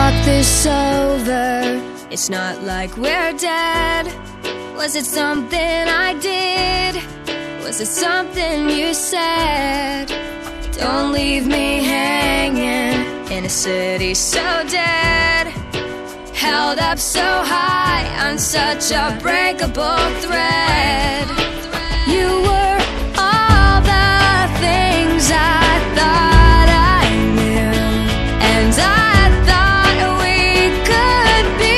talk this over. It's not like we're dead. Was it something I did? Was it something you said? Don't leave me hanging in a city so dead, held up so high on such a breakable thread. You were all the things I thought I knew, and I thought we could be.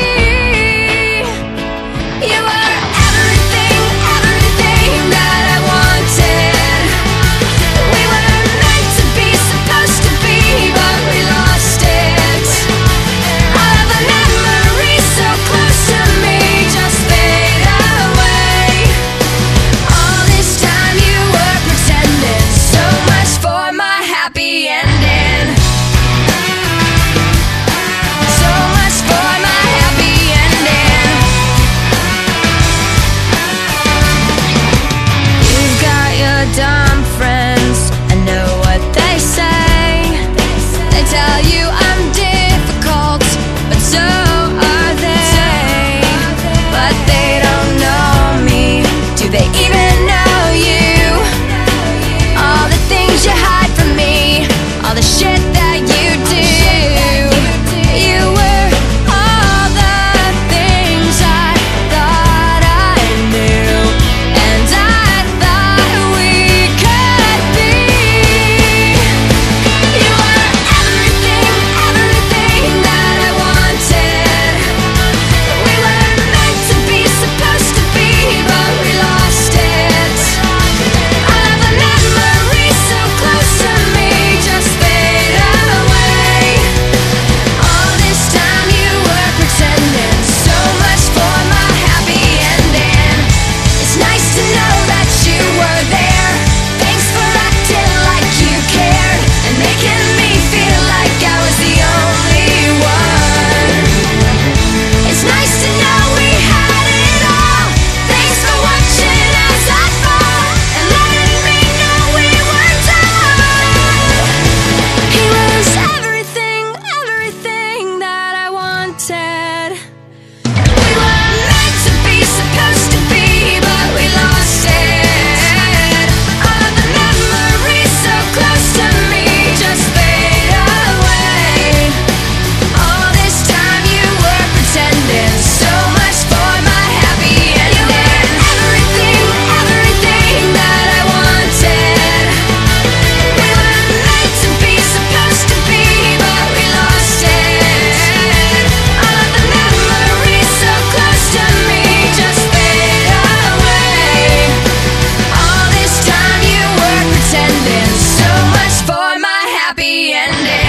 You were everything, everything that I wanted. We were meant to be, supposed to be, but we lost it. All of the memories so close to me just fade away. All this time you were pretending, so much for my happy ending. So much for my happy ending. You've got your dumb friends, I know what they say. They tell you I'm difficult, but so are they. But they don't know me. Do they even know you? All the things you hide from me, all the shit that you do. You were all the things I thought I knew, and I thought we could be. You were everything, everything that I wanted. We were meant to be, supposed to be, but we lost it. All of the memories so close to me just fade away. All this time you were pretending, so much for my happy ending. It's nice to know that you were there. Thanks for acting like you cared and making me feel like I was the only one. It's nice to know we had it all. Thanks for watching as I fall and letting me know we were done. He was everything, everything that I wanted. We were meant to be, supposed to be, but we lost it. All of the memories so close to me just fade away. All this time you were pretending, so much for my happy ending. Everything, everything that I wanted. We were meant to be, supposed to be, but we lost it. All of the memories so close to me just fade away. All this time you were pretending, so much for my happy ending.